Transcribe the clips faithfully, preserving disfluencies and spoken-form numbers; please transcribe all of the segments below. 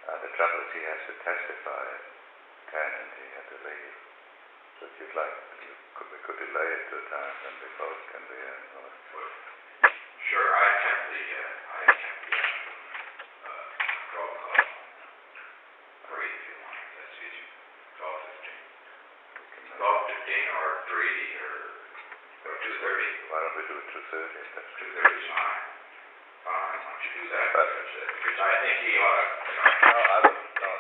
Uh, the trouble is he has to testify at ten and he had to leave. So if you'd like, you could, we could delay it to a time when we both can be in. Or... Sure, I kept the, uh, I kept the uh, twelve o'clock three if you want. That's easy. twelve fifteen. twelve fifteen or three or, or two thirty. Why don't we do it two thirty? That's two thirty is fine. Fine, why don't you do that? But, because, uh, because I think he ought to, you know, no, I would, no.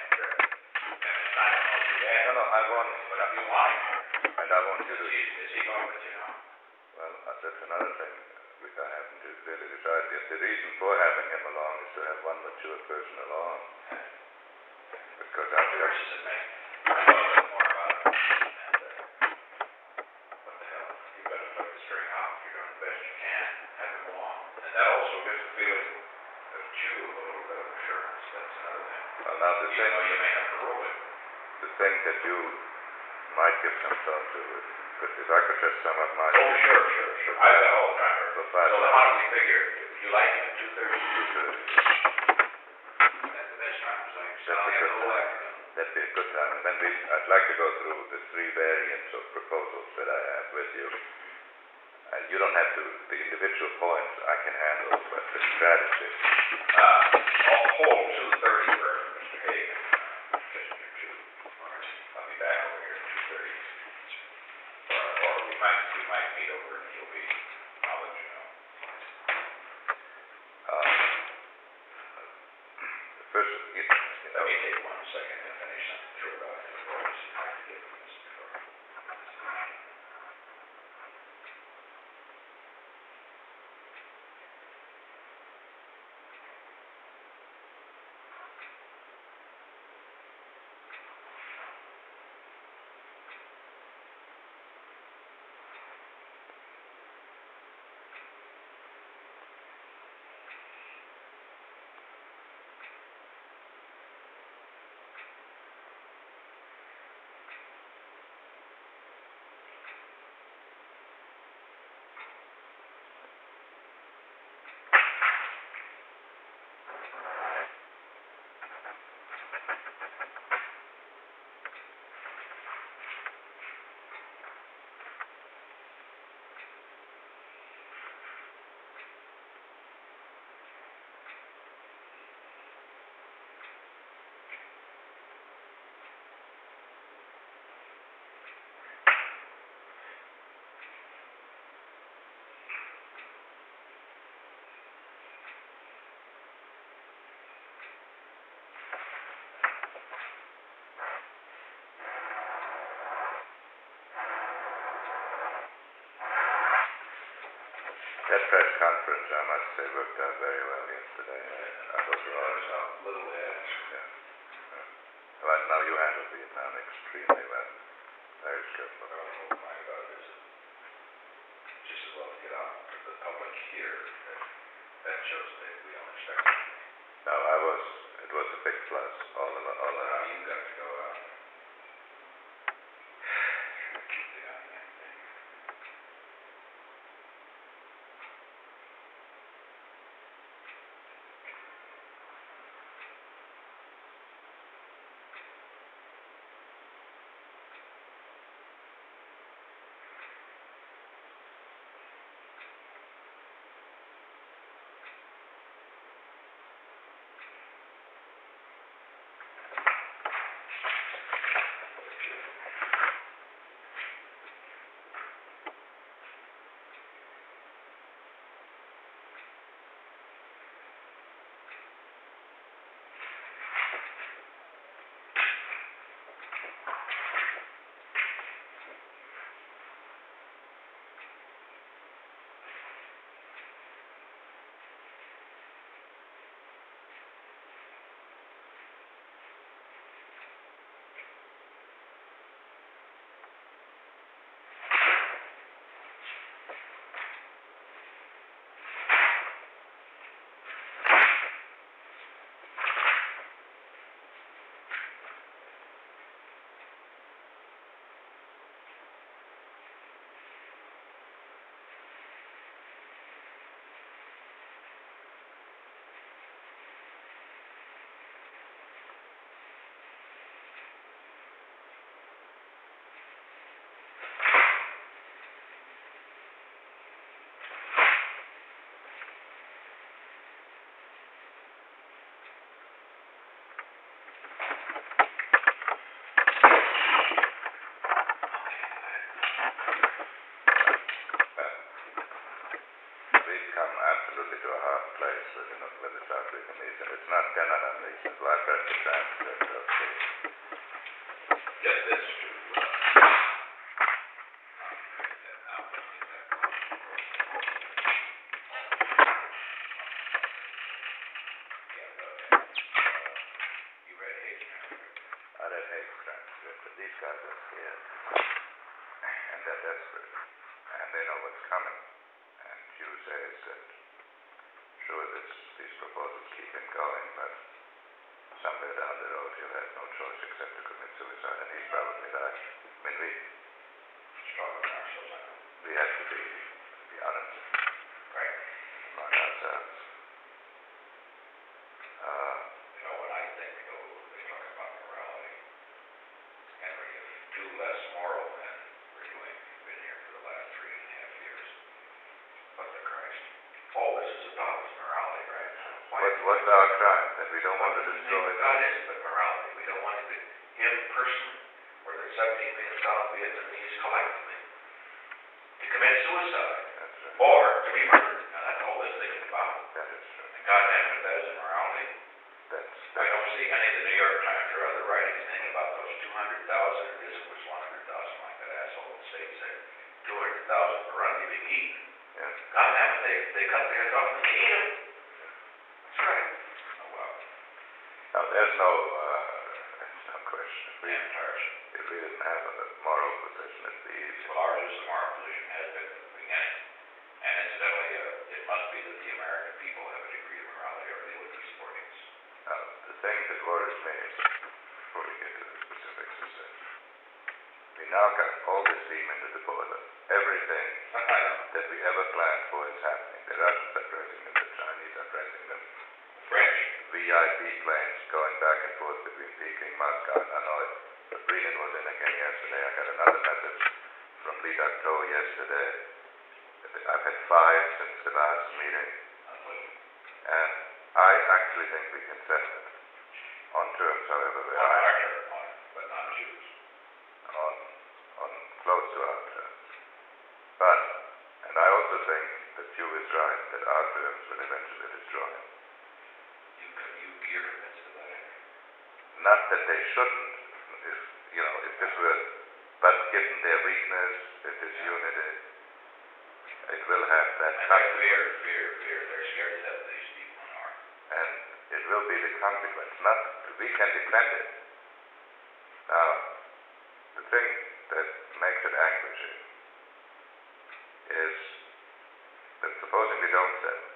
No, no, I want, but if you want him, and I want you to... is he, is he going with you now? Well, uh, that's another thing which I haven't really decided yet. The reason for having him along is to have one mature person along. Because I'm Yours just... isn't me. I know a little more about it. And, uh, what the hell? You better put the string out. You're doing the best you can. Have him along. And that also gives the feeling of you a little bit of assurance. That's another thing. Well, now the You thing... know you may have to roll it. The thing that you might give some thought to is, if I could just sum up my... Oh, sure, sure, sure. I have that all the time. For five so how do we figure? You like him at two thirty? two thirty. That's the best time. So That's I'll a have good the whole time. afternoon. That'd be a good time. And then we, I'd like to go through the three variants of proposals that I have with you. And you don't have to, the individual points I can handle, but the strategy. Uh, I'll hold two thirty for Mister Hagan. Uh, just for two. All right. I'll be back over here at two thirty. Or, or we might, we might meet over and he'll be, I'll let you know. Um, the first, you, you Let know, me take one second and finish something short about it. Or see if I can get this before. that press conference, I must say, worked out very well yesterday. I thought you all There's a little edge. Yeah. Yeah. Well, now you handled Vietnam extremely well. Very skillful. Well, the whole point about it is just as well to get out to the public here. That, that shows that we don't expect anything. No, I was, it was a big plus all, al- all Uh, around. you got to go out. Keep the eye on that thing. absolutely to a hard place with, you know, with the South Vietnamese, and it's not cannot unreasonable. I've read the transcript of the Get this to, uh, you read Hague's transcript. I read Hague's transcript, but these guys are scared, and they're desperate, and they know what's coming. And Hugh says that, sure, this, these proposals keep him going, but somewhere down the road he'll have no choice except to commit suicide, and he's probably right. I mean, we, Struggling ourselves out. we have to be, be honest Right. among ourselves. Uh, You know, when I think, though, they talk about morality, Henry, if two less moral men were doing, been here for the last three and a half years, what the Christ? All this is about is morality, right? Why? what, what's our crime? That we don't want to destroy God is but morality. We don't want to, him personally, or the seventeen million South Vietnamese collectively, to commit suicide, That's right. or to be murdered. Now, that's all this thing is about. That is true. And God damn it, that is immorality. That's, I don't see any of the New York Times or other writing anything about those two hundred thousand, or this was one hundred thousand, like that asshole in the States said, two hundred thousand Burundi being eaten. yeah. God damn it, they, they cut their heads off and they eat them. That's right. Oh, well. Now, there's no, uh, there's no question. If we, Damn tiresome. if we didn't have a moral position, it'd be easy. Well, ours is the moral position, has been from the beginning. And incidentally, uh, it must be that the American people have a degree of morality or they would be supporting us. Now, the thing that worries me, before we get to the specifics, is that we now got all this steam into the boiler. Everything I know. that we ever planned for is happening. The Russians are pressing them, the Chinese are pressing them. French. V I P planes going back and forth between Peking, Moscow, and Hanoi. Brennan was in again yesterday. I got another message from Lee Ducto yesterday. I've had five since the last meeting. And I actually think we can settle it. On terms, however, where On I our term, on, but not Jews. on, on close to our terms. But, and I also think that Hugh is right, that our terms will eventually destroy him. You, you, you're convinced of that, Henry? Not that they shouldn't, if, you know, if this were, but given their weakness, if this unity, it will have that And they consequence. fear, fear, fear. They're scared to death of these people in our. And it will be the consequence. Not, we can defend it. Now, the thing that makes it anguishing is that supposing we don't settle,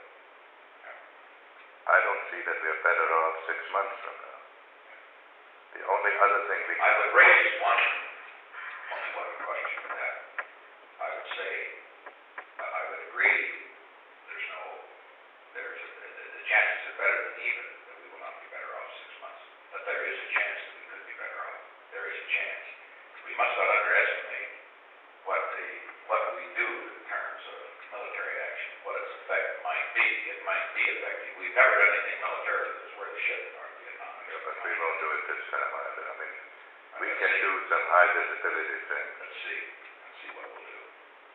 I don't see that we're better off six months from now. The only other thing we I can would raise one, only one question with that. I would say, I I would agree, there's no, there's, the, the, the chances are better than even, that we will not be better off six months. But there is a chance that we could be better off. There is a chance. We must not underestimate what the, what we do in terms of military action, what its effect might be. It might be effective. We've never done anything militarily that's worth a shit in North Vietnam. Yeah, but we won't do it this time either. I mean, we can do some high visibility things. Let's see. Let's see what we'll do.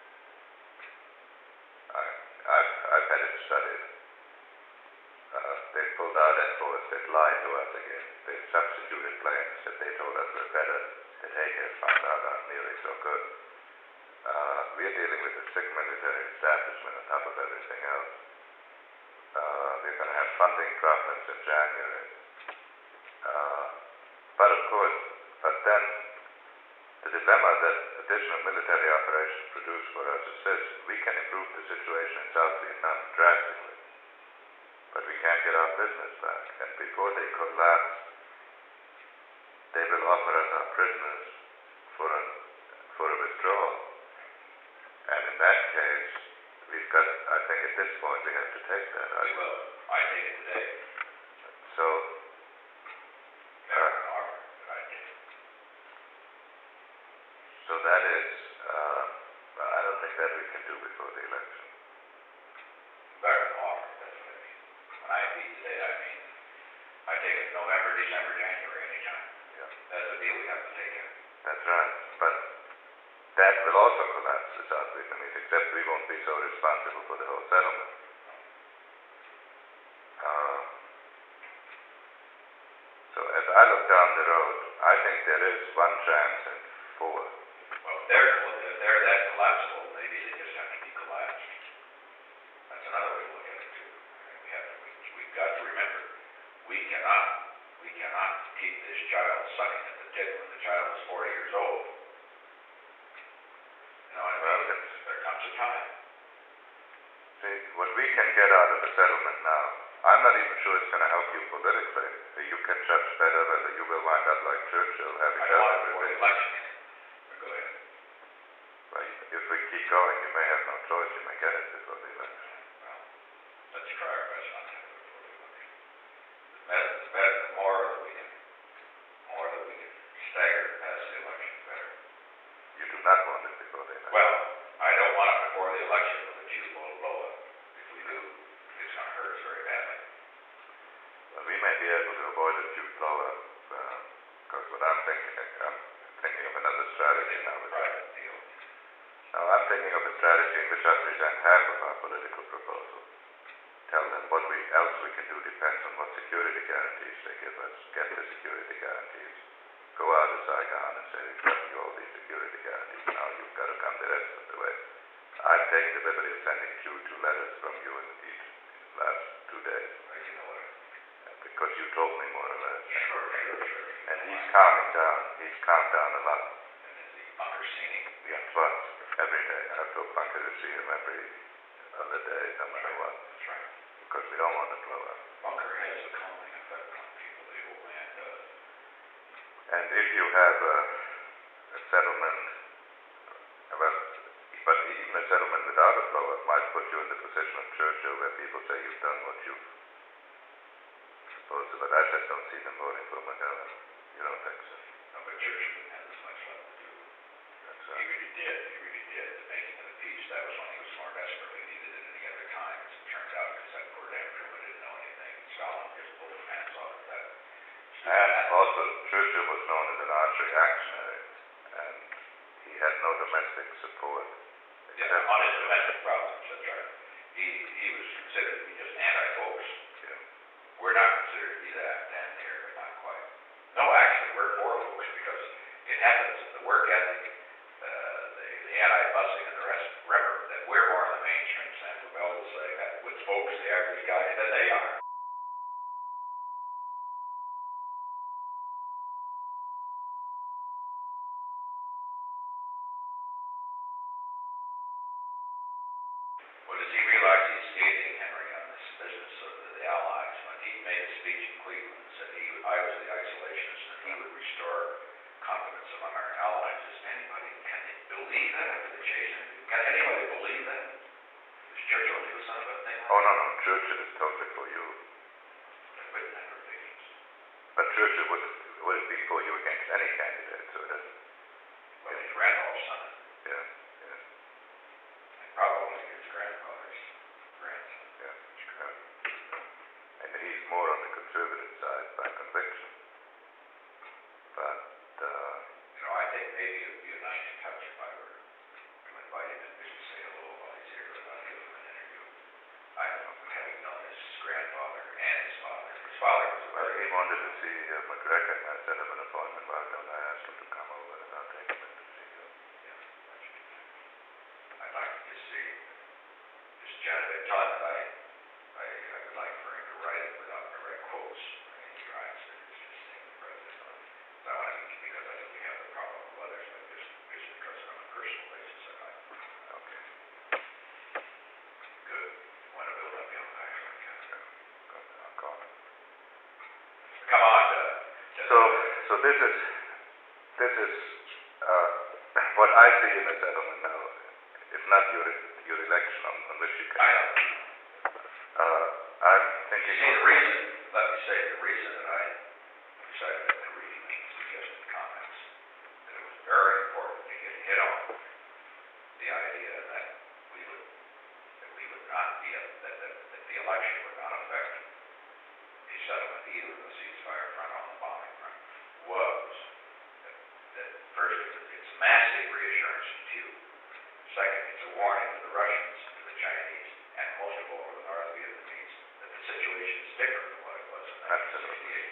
I, I've, I've had it studied. Uh, they pulled out at force, they've lied to us again. They've substituted planes that they told us were better, that Hague has found out aren't nearly so good. Uh, we're dealing with a sick military establishment on top of everything else. Uh, we're going to have funding problems in January. Uh, but of course, but then the dilemma that additional military operations produce for us is this: we can improve the situation in South Vietnam drastically, but we can't get our prisoners back. And before they collapse, they will offer us our prisoners for a, for a withdrawal. And in that case, we've got, I think at this point we have to take that. I, We will. I take it today. so, Better than offer, but I take it. so that is, uh, I don't think that we can do before the election. Better than offer, that's what I mean. When I mean today, I mean, I take it November, December, January, anytime. Yeah. That's the deal we have to take in. That's right. But that will also collapse the South Vietnamese, except we won't be so responsible for the whole settlement. as I look down the road, I think there is one chance in four. Well, if they're, if they're that collapsible, maybe they just have to be collapsed. That's another way to look at it too. I mean, we have to, we, we've got to remember, we cannot, we cannot keep this child sucking at the tit when the child is forty years old. You know, I mean, Well, there, there comes a time. See, what we can get out of the settlement now, I'm not even sure it's going to help you politically. You can judge better whether you will wind up like Churchill having I done want it before the everything. election. But go ahead. Well, if we keep going, you may have no choice. You may get it before the election. Well, let's try our best not to have it before the election. The better, the better, the more that we can, more that we can stagger past the election, the better. You do not want it before the election. Well, I don't want it before the election with a tube blow blow up. If we do, it's going to hurt us very badly. Well, we may be able to avoid a huge blow-up, because what I'm thinking, I'm thinking of another strategy now. Which Private deal. now, I'm thinking of a strategy in which I present half of our political proposal. Tell them what we, else we can do depends on what security guarantees they give us. Get the security guarantees. Go out of Saigon and say, we've got you all these security guarantees. Now you've got to come the rest of the way. I've taken the liberty of sending you two letters from you in each in the last two days. Well, you know what? Because you told me more or less. Sure, sure, sure. And he's calming down. He's calmed down a lot. And is the bunker scene? Yeah, twice. Every day. I have to bunker to see him every other day, no matter what. That's right. Because we don't want to blow up. Bunker has a calming effect on people. The old man does. And if you have a, a settlement, well, but even a settlement without a blow up might put you in the position of Churchill, where people say you've done what you've supposed to. But I just don't see them voting for McGovern. You don't think so? No, but Churchill didn't have as much left to do. That's He right. really did. He really did. The making of the peace, that was when he was more desperately needed than any other time, as it turned out, because that poor damn Truman didn't know anything. Stalin just pulled his pants off at that. And also, Churchill was known as an arch reactionary, and he had no domestic support. Yeah, on his domestic problems, that's right. He, he was considered to be just anti-folks. Yeah. We're not considered to be that, damn near, but not quite. No, actually, we're for folks, because it happens that the work ethic, uh, the, the anti-busing and the rest, remember that we're more in the mainstream sense. Rebel will say that with folks, the average guy, than they are. Well, does he realize he's scathing Henry on this business of the, the Allies when he made a speech in Cleveland and said he, I was the isolationist and he would restore confidence among our allies? Does anybody, can they believe that after the chase? Can anybody believe that? Does Churchill do some of a thing like Oh, no, no. Churchill is totally for you. that? But never begins. But Churchill would, would be for you against any candidate, so that, Well, he's Randolph's son. yeah, yeah, And probably his grandfather's grandson. yeah. Sure. And he's more on the conservative side by conviction. But, uh, You know, I think maybe it would be a nice touch if I were to invite him in just to say hello while he's here, but I'll give him an interview. I don't know, having known his grandfather and his father. His father was a well, very he wanted to see uh, McGregor, and I set up an appointment. Why don't I ask him to come over, and I'll take him in to see you. Yeah, that should be nice. I'd like to just see, just chat a bit, tell him that I, I, I would like for him to write it without direct quotes. I mean, he writes that it's just saying the president. So I want to, because I think we have the problem with others, but just, just because on a personal basis, I'd like. Okay. Good. Want to build up young guys like that. Good. I'll call him. Come on, uh, just- So, so this is, this is, uh, what I see in the settlement now. It's not your, your election on, on which you can. I know. Uh, I'm You thinking. see, the reason, let me say, the reason that I decided to read and suggested comments, that it was very important to get hit on the idea that we would, that we would not be, a, that, that, that the election would not affect the settlement either of the ceasefire front on the bombing front, was that, that first, it's massive reassurance to Cuba. Second, it's a warning to the Russians, to the Chinese, and most of all to the North Vietnamese, that the situation is different than what it was in nineteen sixty-eight.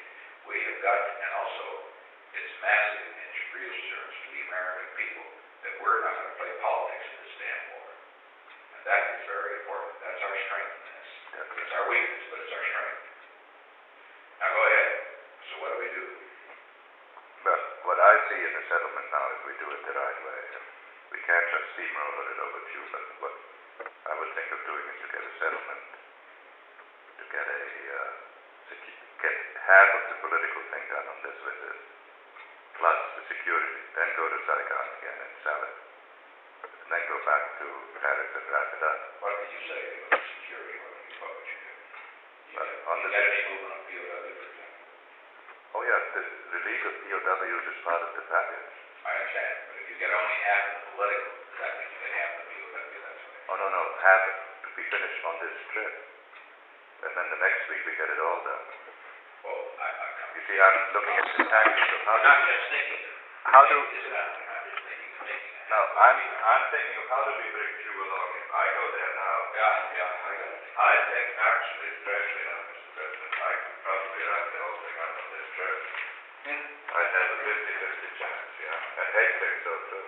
we have got, and also, it's massive and reassurance to the American people that we're not going to play politics in this damn war. And that is very important. That's our strength in this. It's our weakness, but it's our strength. Now go ahead. So what do we do? Well, what I see in the settlement now, if we do it the right way, we can't just steamroll it over Cuba. What I would think of doing is to get a settlement, to get a uh, secu- get half of the political thing done on this visit, plus the security, then go to Saigon again and sell it, and then go back to Paris and wrap it up. What did you say about security? What would you, what would you do? You Well, get, on you the get any movement on P O W, for example? Oh yeah, the release of P O Ws is part of the package. I understand, but if you get only half of the political, does that mean you get half the P O W? That's what Oh no, no, half it to be finished on this trip. And then the next week we get it all done. Well, I, I come. You see, I'm looking at the package of how I'm do not just thinking. how do This is not, I'm not just thinking of making it. no, I'm I'm thinking of how do we bring Cuba along. If I go there now, Yeah, yeah, I got it. I think actually, especially now, Mister President, I could probably wrap the whole thing up on this trip. Hmm? I'd have a fifty-fifty chance, yeah. And Haig thinks so too.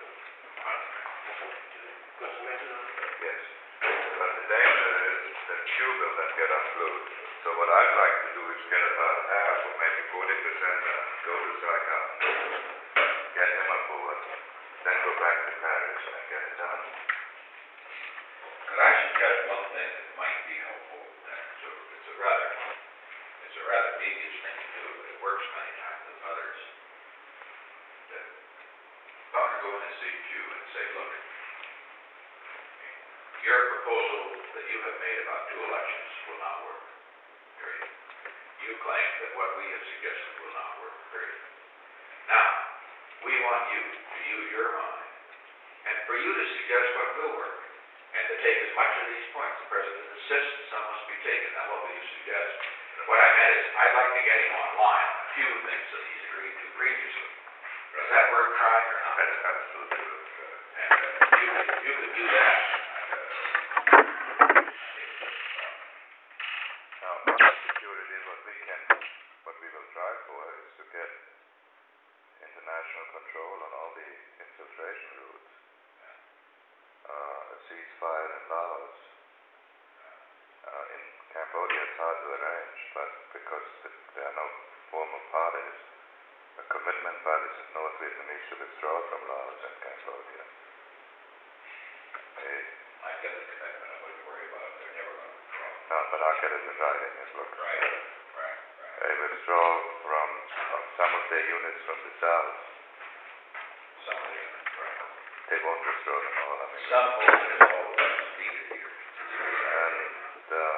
Yes. But the danger is that Cuba then get unglued. So what I'd like to do is get about half or maybe forty percent done, go to Saigon, get him aboard, then go back to Paris and get it done. Could I suggest one thing that might be helpful? That it's a, it's a rather, it's a rather devious thing to do, but it works many times with others. That ought to go in and see you and say, look, your proposal that you have made about two elections will not work. Period. You claim that what we have suggested will not work. Period. Now, we want you to use your mind and for you to suggest what will work. And to take as much of these points, the President insists some must be taken. Now, what will you suggest? What I meant is, I'd like to get him online on a few things that he's agreed to previously. Is that worth trying or not? That's absolutely worth trying. And uh, you, could, you could do that. Now, on the security, what we can, what we will try for is to get international control on all the infiltration routes. Uh, a ceasefire in Laos. Uh, in Cambodia, it's hard to arrange, but because the, there are no formal parties, a commitment by the North Vietnamese to withdraw from Laos and Cambodia. A, I get the commitment. I wouldn't worry about it. They're never going to withdraw. no, but I'll get it in writing. It looks Right, right, right. a withdrawal from uh, some of their units from the south. Some of the units, right. They won't withdraw them all. I mean, Some movement is all that's needed here. and uh,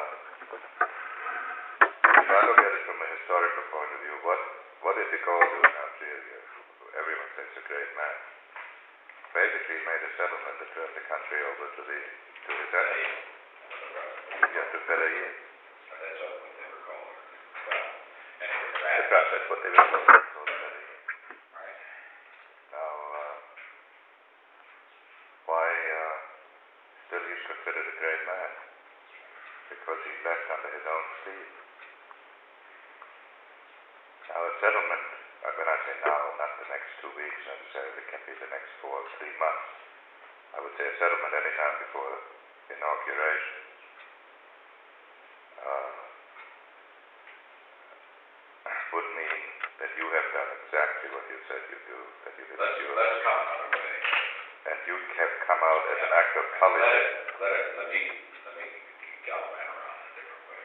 if I look at it from a historical point of view, what what did de Gaulle do in Algeria? Everyone says a great man. Basically made a settlement that turned the country over to the to his enemies. Yeah, to Belair. That's what they were called. Well, anyway, That's that, right, that's what they were called. Belair. right. Now, uh, why uh, still he's considered a great man? Because he left under his own steam. Now, a settlement, uh, when I say now, not the next two weeks necessarily, it can be the next four or three months. I would say a settlement anytime before inauguration. Uh, would mean that you have done exactly what you said you do, that you did. Let's, let's come another way. And you have come out as an act of Let policy. it, let it, let me, let me gallivant around in a different way.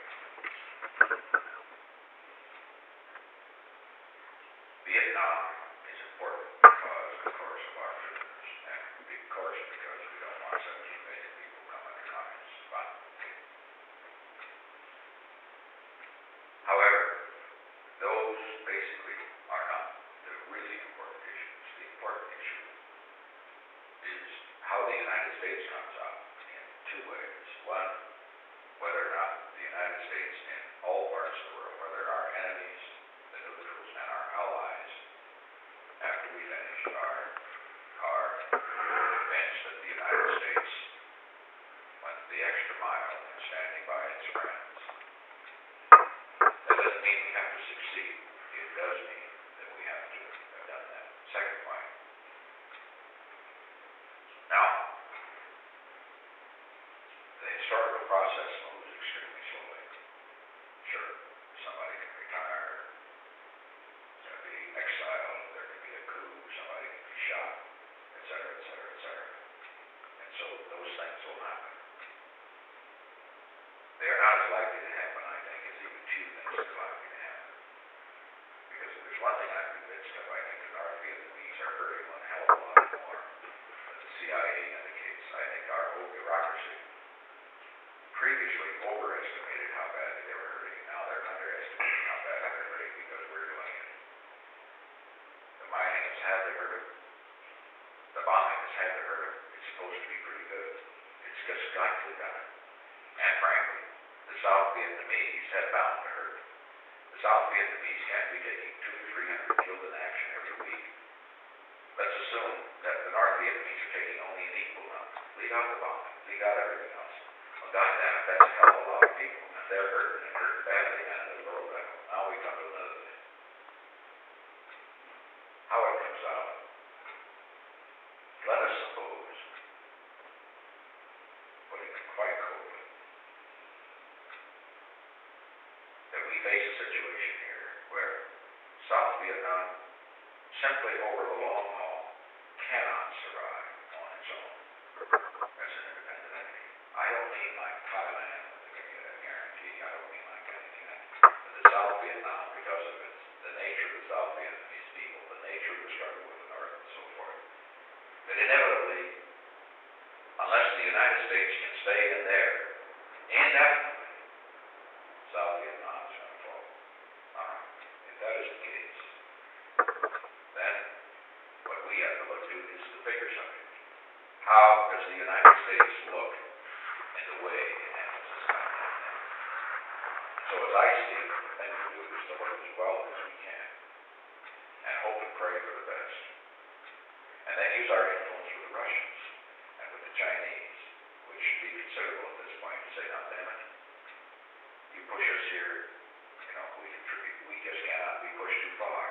Vietnam is important because, of course, of our prisoners, and of course because we don't want seventeen million people coming to communist spot. However, those basically are not the really important issues. The important issue is how the United States comes out in two ways. One, whether or not the United States in all parts of the world, whether our enemies, the neutrals, and our allies, after we finish, are, are convinced that the United States went the extra mile in standing by its friends. That doesn't mean we have to succeed in does mean that we have to have done that second point. Now, the historical process moves extremely slowly. Sure, somebody can retire, there can be exile, there can be a coup, somebody can be shot, et cetera, et cetera, et cetera. And so those things will happen. They are not as likely to happen, I think, as even two things are likely to happen. Because if there's one thing I'm convinced of, I think the North Vietnamese are hurting one hell of a lot more than the C I A indicates. I think our whole bureaucracy previously overestimated how badly they were hurting. Now they're underestimating how badly they're hurting because we're doing it. The mining has had to hurt them. The bombing has had to hurt them. It's supposed to be pretty good. It's just got to have done it. And frankly, the South Vietnamese have bound to hurt. The South Vietnamese can't be taking two to three hundred killed in action every week. Let's assume that the North Vietnamese are taking only an equal number. Leave out the bombing, leave out everything else. Well, goddamn it, that's a hell of a lot of people, and they're hurting and hurting badly down at the low level. Now we come to another thing. How it comes out. Let us suppose, putting it quite coldly, that we face a situation here where South Vietnam, simply over the long haul, cannot survive on its own as an independent entity. I don't mean like Thailand, they get a guarantee. I don't mean like anything like that. But the South Vietnam, because of its, the nature of the South Vietnamese people, the nature of the struggle with the North and so forth, that inevitably, unless the United States can stay in there indefinitely, South Vietnam is going to fall. All right. If that is the case, then what we have to look to is the bigger subject. How does the United States look in the way it handles this kind of thing? So as I see it, the thing to do is to look as well as we can and hope and pray for the best. And then use our influence with the Russians and with the Chinese, which should be considerable at this point, to say, now damn it, you push us here, you know, we contribute, we just cannot be pushed too far.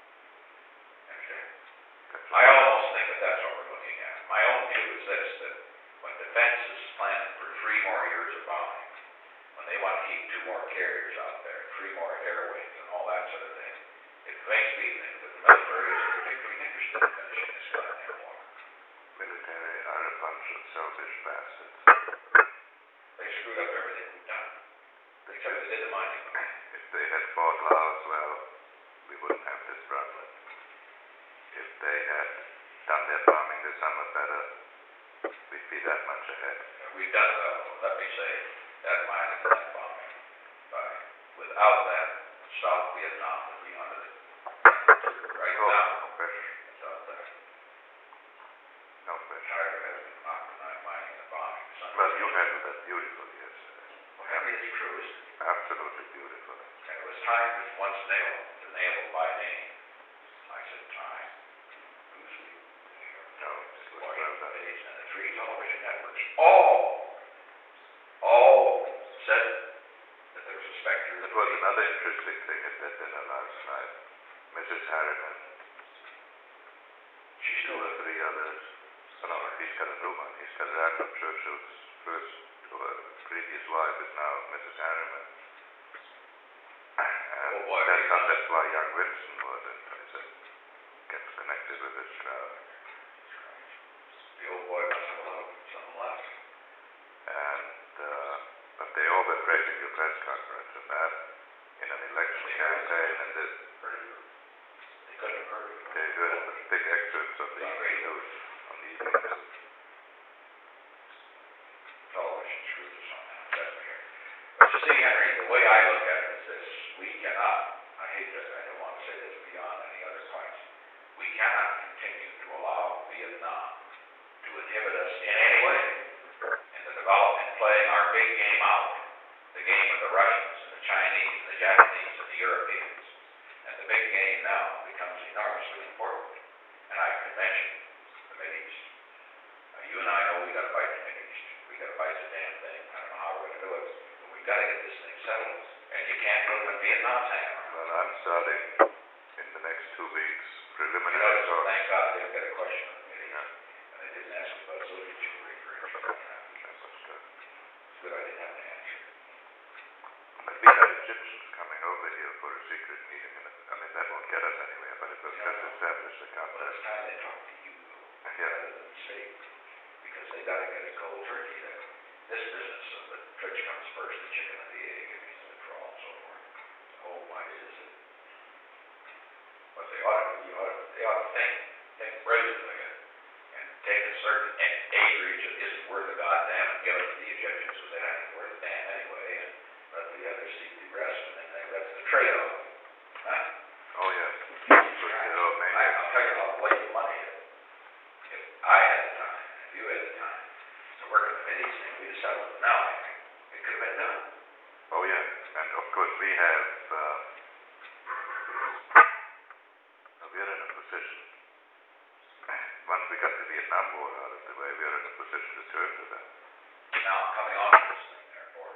Okay? I almost think that that's what we're looking at. My own view is this, that when defense is planning for three more years of bombing, when they want to keep two more carriers out there, three more air wings and all that sort of thing, it makes me think that the military is particularly interested in finishing this goddamn war. Military are a bunch of selfish bastards. They screwed up everything we've done. Except they did the mining. If they had fought Laos well, we wouldn't have this problem. If they had done their bombing this summer better, we'd be that much ahead. We've done well, let me say, that mining and that bombing. But without that, South Vietnam would be under the right oh, now. No question. It's out there. No question. Tired of having knocked the mining and bombing. Well, you handled that beautifully, yes. Well, I mean, it's true, isn't it? Absolutely beautiful. And it was time to once nail to nail it by name. I said time. Loosely. No, it was well Washington done. Days and the three television networks all, all said that there was a specter. That was another interesting thing at that dinner last night. Missus Harriman, She's two still or three others. Oh, no, he's got a new one. He's got Randolph Churchill's first or previous wife is now Missus Harriman. And Oh, boy, that's, he's- that's why young Winston was in. I said, gets connected with this crowd. The old boy must have a lot of something left. And, uh, but they all were praising your press conference and that in an election campaign and this. They couldn't have heard it. They heard the big excerpts of the evening news, on the evening news. Television screws us somehow. That's weird. But you see, Henry, the way I look at it is this. We cannot, I hate to, I don't want to say this beyond any other points. We cannot continue to allow Vietnam to inhibit us in any way in the development, playing our big game out, the game of the Russians and the Chinese and the Japanese and the Europeans. And the big game now becomes enormously important. And I can mention the Mideast. Uh, you and I know we got to fight the Mideast. We got to fight the damn thing. I don't know how we're going to do it, but we've got to get this thing settled. And you can't do it when Vietnam's hanging around. Well, I'm starting in the next two weeks, You preliminary notice, talks. thank God I didn't get a question on the committee, Yeah, and I didn't ask about social security for information on that. that was good. It's good I didn't have an answer. But we had Egyptians coming over here for a secret meeting, and I mean, that won't get us anywhere, but it will No, just no. establish the Well, concept. it's time they talk to you, though, Yeah. rather than the state, because they gotta get a cold turkey there. This business of the which comes first, the chicken or the egg, and the crawl and so forth. Oh, why is it? But they ought to, you ought to, they ought to think, think brilliantly and, and take a certain a- acreage that isn't worth a goddamn and give it to the Egyptians because they ain't worth a damn anyway, and let the others seek the rest, and then they, that's the trade-off. Huh? Oh, yeah. I, But, uh, maybe, I'll tell you, I'll blame the money if, if I had the time, if you had the time, to work in the committees and we'd have settled it now, I think. It could have been done. oh, yeah. And of course, we have, uh, we're in a position, once we got the Vietnam War out of the way, we are in a position to turn to them. Now I'm coming on to this thing, therefore.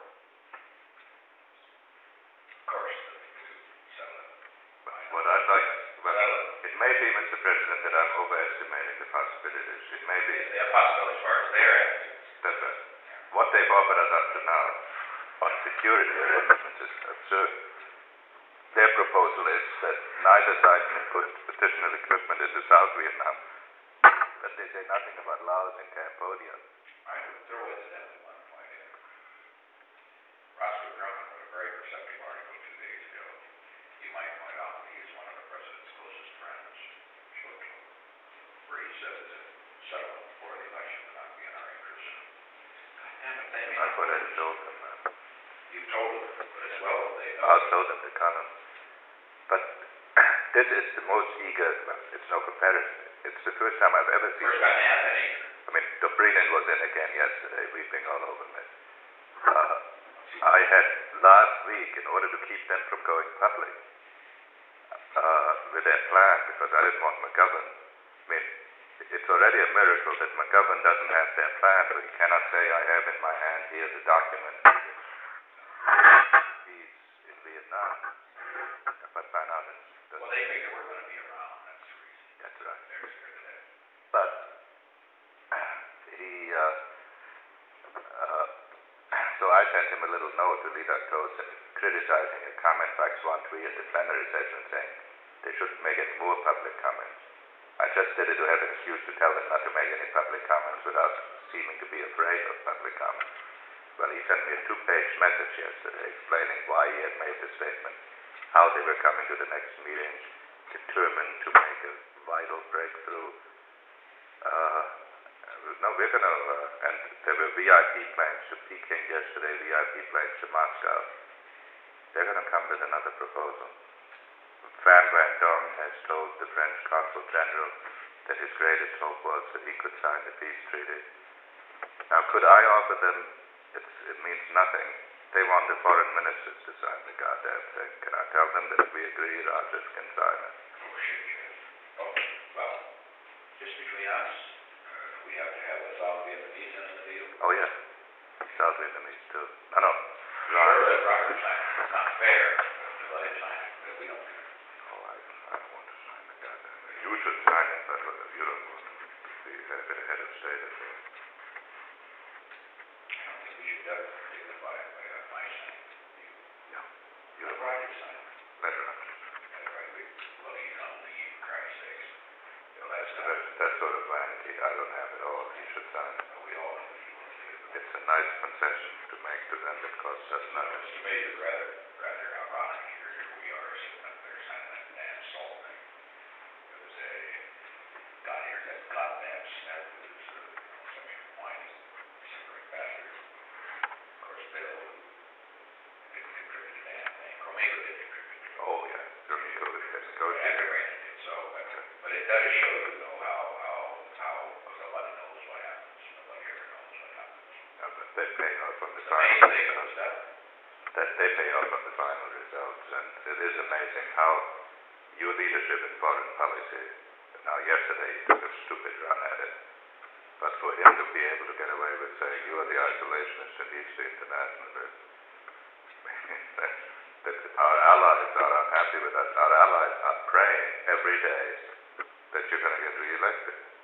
Of course, the thing to settle it. But what I'd like, well, Settle it. it may be, Mister President, that I'm overestimating the possibilities. It may be, It's a possibility as far as their attitudes. that's right. What they've offered us up to now on security arrangements is absurd. Their proposal is that neither side can put additional equipment into South Vietnam, but they say nothing about Laos and Cambodia. I would throw it to them at one point. Roscoe Drummond wrote a very perceptive article two days ago. You might point out that he is one of the president's closest friends, Churchill, where he said that settlement before the election would not be in our interest. God damn it, they may That's not what I believe it. told them. Uh, You told them, but as well as they know. I'll show them the column. But this is the most eager, well, it's no comparison. It's the first time I've ever seen. First time they had that eager. I mean, Dobrynin was in again yesterday, weeping all over me. Uh, I had last week, in order to keep them from going public uh, with their plan, because I didn't want McGovern. I mean, it's already a miracle that McGovern doesn't have their plan, so he cannot say, I have in my hand here the document. He's in Vietnam. But by now, it's, Well, they figure we're going to be around. That's the reason. that's right. They're scared of that. But he, uh, uh, so I sent him a little note to Lee Lactose criticizing a comment by Swan Twee at the plenary session saying they shouldn't make any more public comments. I just did it to have an excuse to tell them not to make any public comments without seeming to be afraid of public comments. Well, he sent me a two-page message yesterday explaining why he had made the statement, how they were coming to the next meeting, determined to make a vital breakthrough. Uh, no, we're going to, uh, and there were V I P planes to Peking yesterday, V I P planes to Moscow. They're going to come with another proposal. Van Van Dong has told the French Consul General that his greatest hope was that he could sign the peace treaty. Now, could I offer them, it's, it means nothing. They want the foreign ministers to sign the goddamn thing. Can I tell them that if we agree, Rogers can sign it? Oh, shit, yes. Oh, well, just between us, uh, we have to have the South Vietnamese in the deal. Oh, yeah. South Vietnamese, too. No, no. Sure, that Robert signed it. It's not fair to let him sign it, but we don't care. Oh, I, I don't want to sign the goddamn thing. You should sign it, but uh, you don't want to be a bit ahead of state as well. I don't think we should ever dignify it by uh, my signing. You, Yeah. You let don't Roger sign it. let Rogers. That's right, we, well, he's on leave, for Christ's sakes. Well, that's, that's, that sort of vanity I don't have at all. He should sign it. We all know he wants to. It's a nice concession to make to them that costs us nothing. To me, it's rather, rather ironic here. Here we are sitting up there signing that damn salt thing. It was a, got here that goddamn snap who was, uh, you know, such a whiny, cigarette bastard. Of course, Bill didn't contribute a damn thing. Romeo did contribute. Oh, yeah. Domingo is And negotiating. Lorena did so, but, but it does show you, though, how, how, how nobody knows what happens. Nobody ever knows what happens. Yeah, but they pay off on the The final main thing was results. that That they pay off on the final results. And it is amazing how your leadership in foreign policy, now yesterday he took a stupid run at it, but for him to be able to get away with saying you are the isolationist and he's the internationalist, that, that our allies are unhappy with us. Our allies are praying every day that you're going to get reelected.